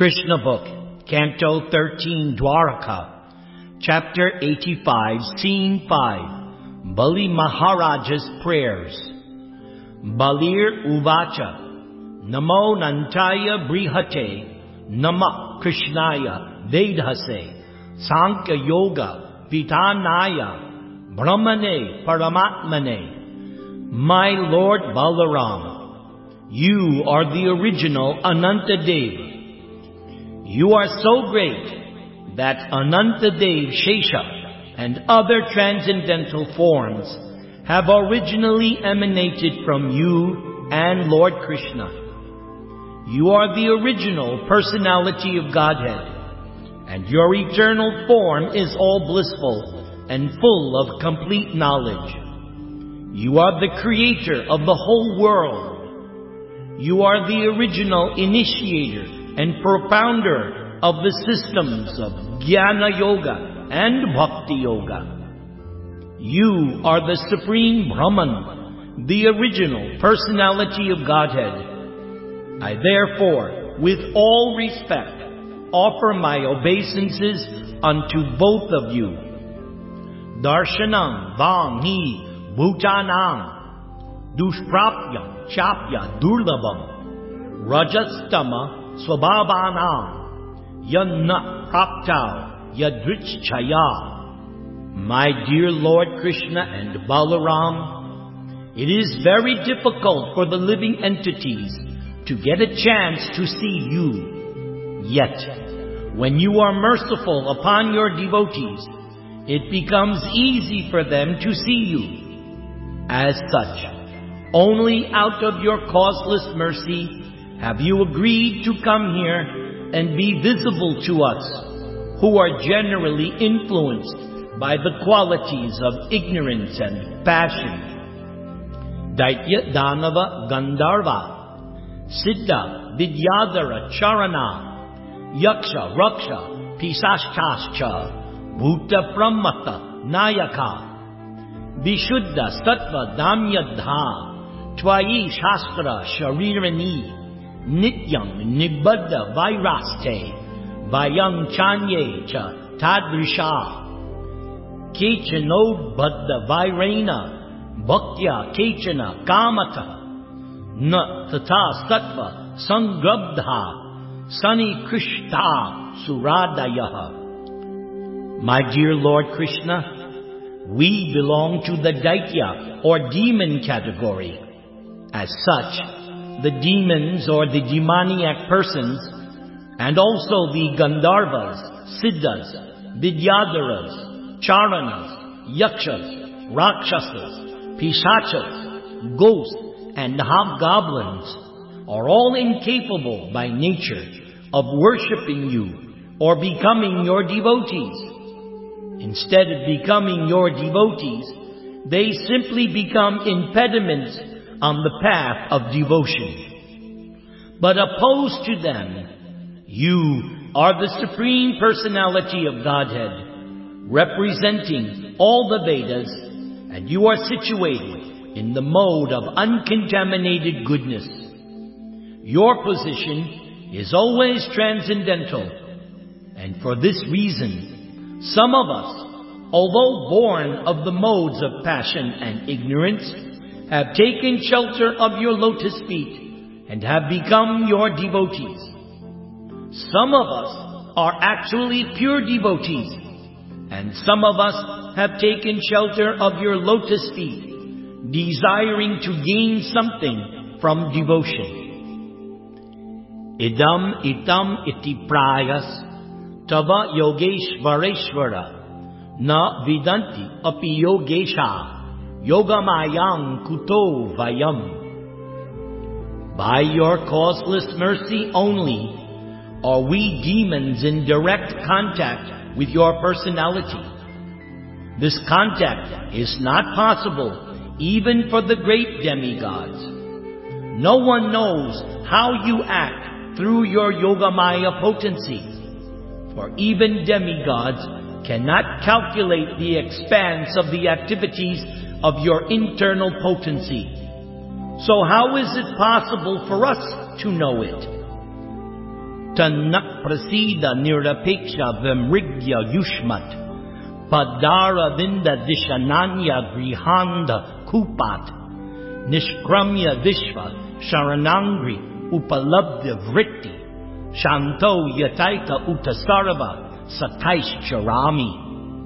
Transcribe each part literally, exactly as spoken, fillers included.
Krishna Book, Canto thirteen, Dwaraka, Chapter eighty-five, Scene five, Bali Maharaja's Prayers. Balir Uvacha, Namo Nantaya Brihate, Nama Krishnaya Vedhase, Sankhya Yoga Vitanaya, Brahmane Paramatmane. My Lord Balaram, you are the original Anantadev. You are so great that Anantadev Shesha and other transcendental forms have originally emanated from you and Lord Krishna. You are the original personality of Godhead, and your eternal form is all blissful and full of complete knowledge. You are the creator of the whole world. You are the original initiator and propounder of the systems of Jnana Yoga and Bhakti Yoga. You are the Supreme Brahman, the original personality of Godhead. I therefore, with all respect, offer my obeisances unto both of you. Darshanam Vanghi Bhutanam Dushprapya Chapya Durlabam Rajastama Swabhavanam Yanna Praptau Yadrichchaya. My dear Lord Krishna and Balaram, it is very difficult for the living entities to get a chance to see you. Yet, when you are merciful upon your devotees, it becomes easy for them to see you. As such, only out of your causeless mercy have you agreed to come here and be visible to us, who are generally influenced by the qualities of ignorance and passion. Daitya Danava Gandharva, Siddha Vidyadhara Charana, Yaksha Raksha Pisashtascha, Bhuta Pramata Nayaka, Vishuddha Sattva Damyadha, Twayi Shastra Sharirani, Nityam Nibbadha Vairaste, Vayam Chanye Cha Tadrisha, Kechano Baddha Vairena, Bhaktya Kechana Kamata, Na Tata Sattva Sangrabdha, Sani Krishta Suradayaha. My dear Lord Krishna, we belong to the Daitya or demon category. As such, the demons or the demoniac persons, and also the Gandharvas, Siddhas, Vidyadharas, Charanas, Yakshas, Rakshasas, Pishachas, ghosts, and hobgoblins are all incapable by nature of worshipping you or becoming your devotees. Instead of becoming your devotees, they simply become impediments on the path of devotion. But opposed to them, you are the Supreme Personality of Godhead, representing all the Vedas, and you are situated in the mode of uncontaminated goodness. Your position is always transcendental, and for this reason, some of us, although born of the modes of passion and ignorance, have taken shelter of your lotus feet and have become your devotees. Some of us are actually pure devotees, and some of us have taken shelter of your lotus feet, desiring to gain something from devotion. Idam itam iti prayas tava yogeshvareshvara na vidanti api yogesha Yogamayang kuto vayam. By your causeless mercy only are we demons in direct contact with your personality. This contact is not possible even for the great demigods. No one knows how you act through your Yogamaya potency, for even demigods cannot calculate the expanse of the activities of your internal potency. So how is it possible for us to know it? Utanak prasida nirapeksha vimrigya yushmat. Padara vinda dishananya grihanda kupat. Nishkramya vishva sharanangri upalabdya vritti. Shanto yataika utasarva sataish charami.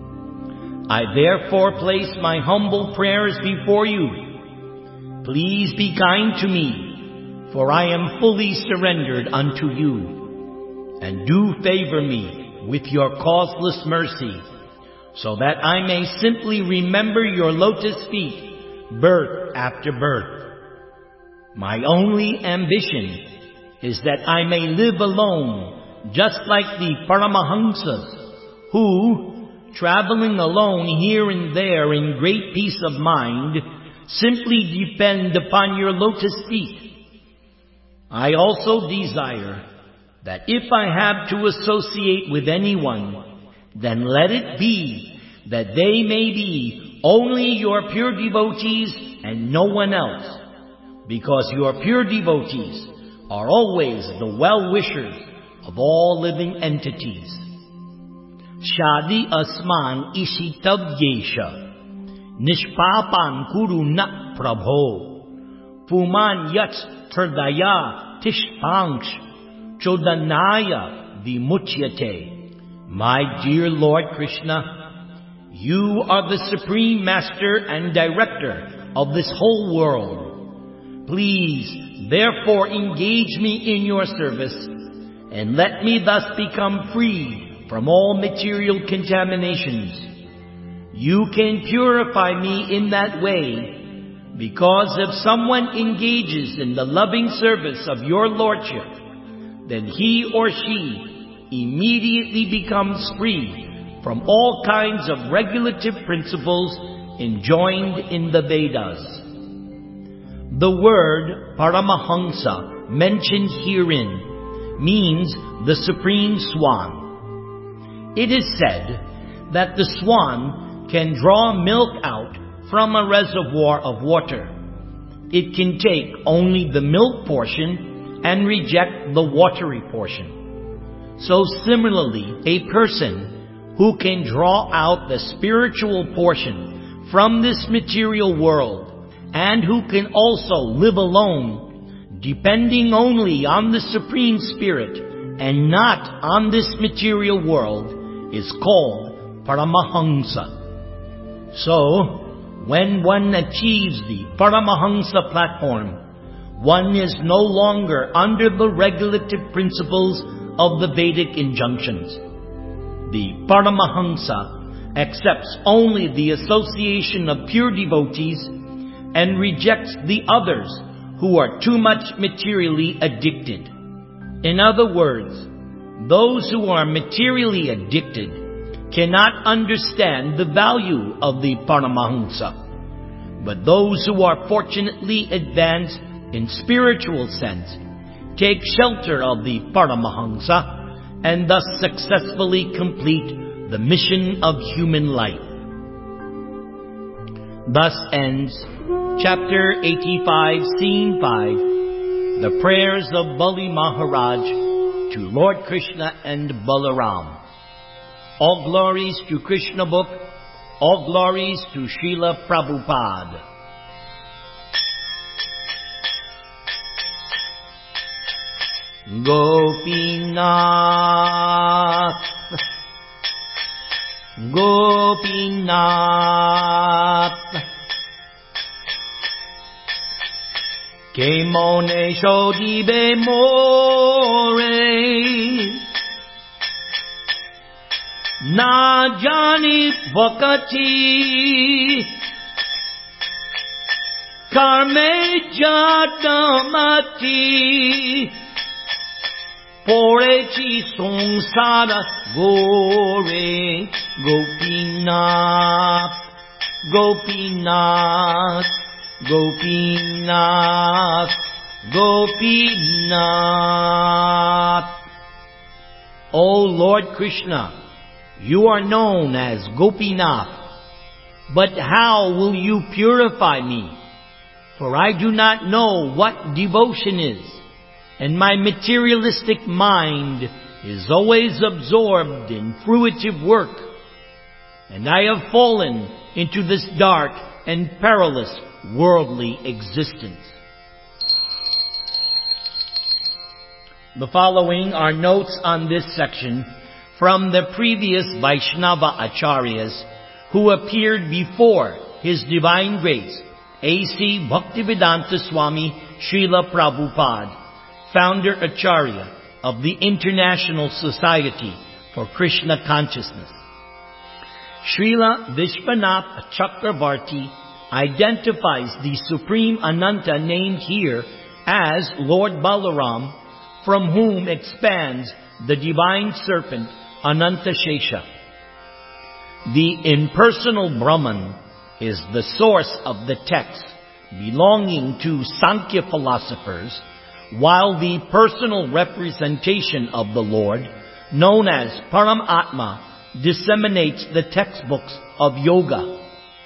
I therefore place my humble prayers before you. Please be kind to me, for I am fully surrendered unto you. And do favor me with your causeless mercy, so that I may simply remember your lotus feet, birth after birth. My only ambition is that I may live alone, just like the Paramahamsas, who, traveling alone here and there in great peace of mind, simply depend upon your lotus feet. I also desire that if I have to associate with anyone, then let it be that they may be only your pure devotees and no one else, because your pure devotees are always the well-wishers of all living entities. Shadi asman ishitavyesha, nishpapan kuru na prabho, puman yats trdaya tishpanksh, chodanaya vimuchyate. My dear Lord Krishna, you are the Supreme Master and Director of this whole world. Please, therefore, engage me in your service, and let me thus become free from all material contaminations. You can purify me in that way, because if someone engages in the loving service of your Lordship, then he or she immediately becomes free from all kinds of regulative principles enjoined in the Vedas. The word Paramahamsa mentioned herein means the Supreme Swan. It is said that the swan can draw milk out from a reservoir of water. It can take only the milk portion and reject the watery portion. So similarly, a person who can draw out the spiritual portion from this material world and who can also live alone, depending only on the Supreme Spirit and not on this material world, is called Paramahamsa. So, when one achieves the Paramahamsa platform, one is no longer under the regulative principles of the Vedic injunctions. The Paramahamsa accepts only the association of pure devotees and rejects the others who are too much materially addicted. In other words, those who are materially addicted cannot understand the value of the Paramahamsa. But those who are fortunately advanced in spiritual sense take shelter of the Paramahamsa and thus successfully complete the mission of human life. Thus ends Chapter eighty-five, Scene five, the prayers of Bali Maharaj to Lord Krishna and Balaram. All glories to Krishna Book, all glories to Srila Prabhupada. Gopinath, Gopinath, que mone shodibe more, na jani vakati, karme jadamati, porechi samsara gore, Gopinath, Gopinath, Gopinath, Gopinath. O Lord Krishna, you are known as Gopinath, but how will you purify me? For I do not know what devotion is, and my materialistic mind is always absorbed in fruitive work, and I have fallen into this dark and perilous worldly existence. The following are notes on this section from the previous Vaishnava Acharyas who appeared before His Divine Grace, A C Bhaktivedanta Swami Srila Prabhupada, founder Acharya of the International Society for Krishna Consciousness. Srila Vishwanath Chakravarti identifies the Supreme Ananta named here as Lord Balaram, from whom expands the divine serpent Ananta Shesha. The impersonal Brahman is the source of the text belonging to Sankhya philosophers, while the personal representation of the Lord, known as Paramatma, disseminates the textbooks of yoga.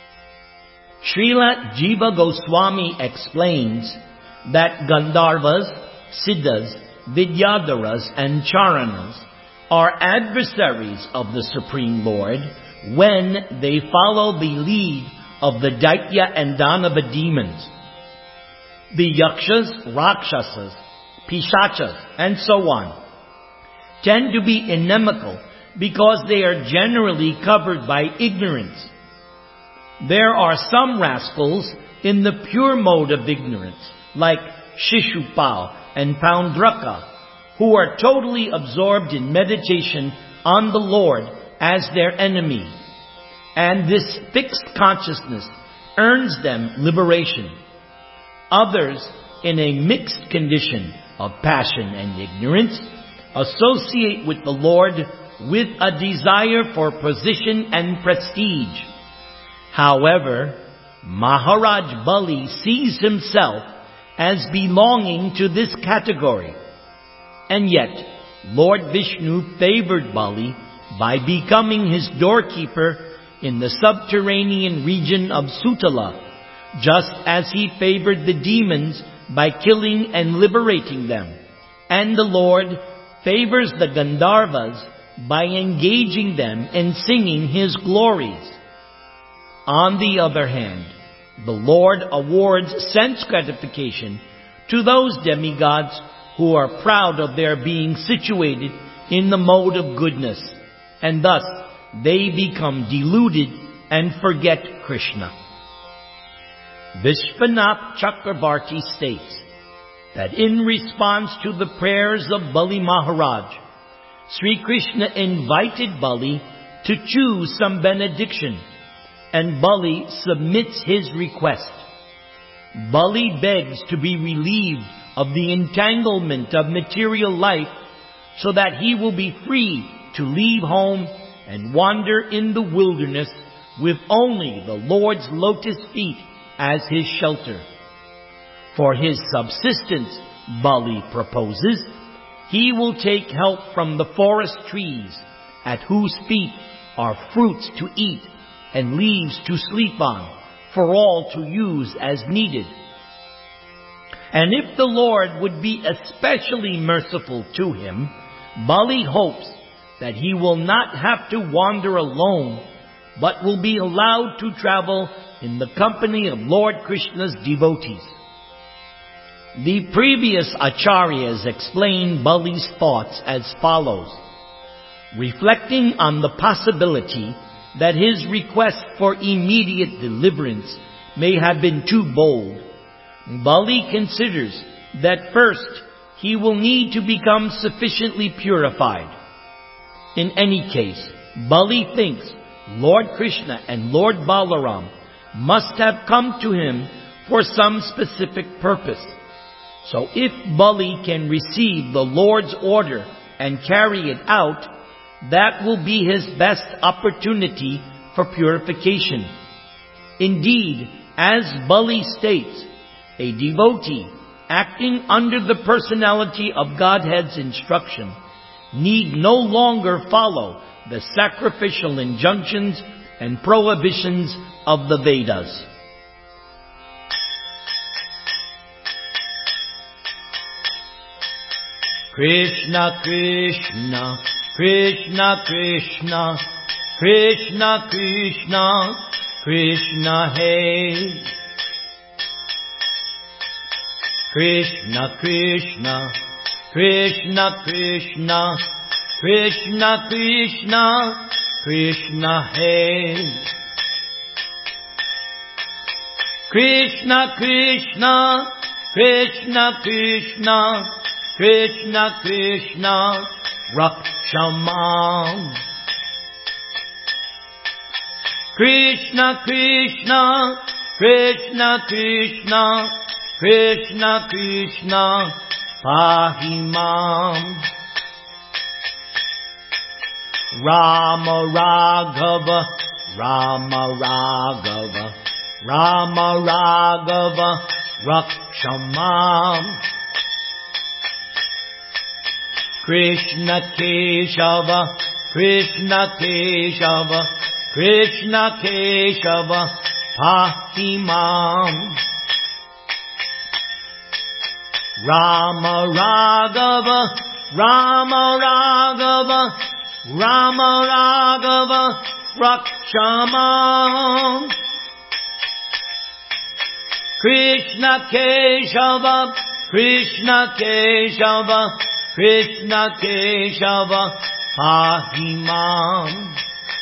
Srila Jiva Goswami explains that Gandharvas, Siddhas, Vidyadharas, and Charanas are adversaries of the Supreme Lord when they follow the lead of the Daitya and Danava demons. The Yakshas, Rakshasas, Pishachas, and so on tend to be inimical because they are generally covered by ignorance. There are some rascals in the pure mode of ignorance, like Shishupal and Poundraka, who are totally absorbed in meditation on the Lord as their enemy, and this fixed consciousness earns them liberation. Others, in a mixed condition of passion and ignorance, associate with the Lord with a desire for position and prestige. However, Maharaj Bali sees himself as belonging to this category. And yet, Lord Vishnu favored Bali by becoming his doorkeeper in the subterranean region of Sutala, just as he favored the demons by killing and liberating them. And the Lord favors the Gandharvas by engaging them in singing his glories. On the other hand, the Lord awards sense gratification to those demigods who are proud of their being situated in the mode of goodness, and thus they become deluded and forget Krishna. Vishwanath Chakravarti states that in response to the prayers of Bali Maharaj, Sri Krishna invited Bali to choose some benediction, and Bali submits his request. Bali begs to be relieved of the entanglement of material life so that he will be free to leave home and wander in the wilderness with only the Lord's lotus feet as his shelter. For his subsistence, Bali proposes, he will take help from the forest trees, at whose feet are fruits to eat and leaves to sleep on, for all to use as needed. And if the Lord would be especially merciful to him, Bali hopes that he will not have to wander alone, but will be allowed to travel in the company of Lord Krishna's devotees. The previous Acharyas explained Bali's thoughts as follows. Reflecting on the possibility that his request for immediate deliverance may have been too bold, Bali considers that first he will need to become sufficiently purified. In any case, Bali thinks Lord Krishna and Lord Balaram must have come to him for some specific purpose. So if Bali can receive the Lord's order and carry it out, that will be his best opportunity for purification. Indeed, as Bali states, a devotee acting under the personality of Godhead's instruction need no longer follow the sacrificial injunctions and prohibitions of the Vedas. Krishna Krishna, Krishna Krishna, Krishna Krishna, Krishna Hare. Krishna Krishna, Krishna Krishna, Krishna Krishna, Krishna Hare. Krishna Krishna, Krishna Krishna, Krishna Krishna, Rakshamam. Krishna Krishna, Krishna Krishna, Krishna Krishna, Pahimam. Rama Raghava, Rama Raghava, Rama Raghava, Rakshamam. Krishna Keshava, Krishna Keshava, Krishna Keshava, Pahimam. Rama Raghava, Rama Raghava, Rama Raghava, Rakshamam. Krishna Keshava, Krishna Keshava, Krishna Keshava, Pahimam.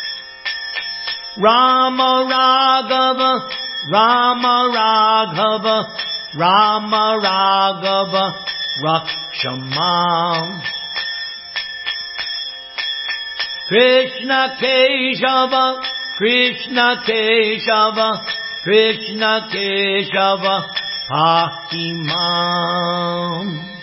Rama Raghava, Rama Raghava, Rama Raghava, Rakshamam. Krishna Keshava, Krishna Keshava, Krishna Keshava, Pahimam.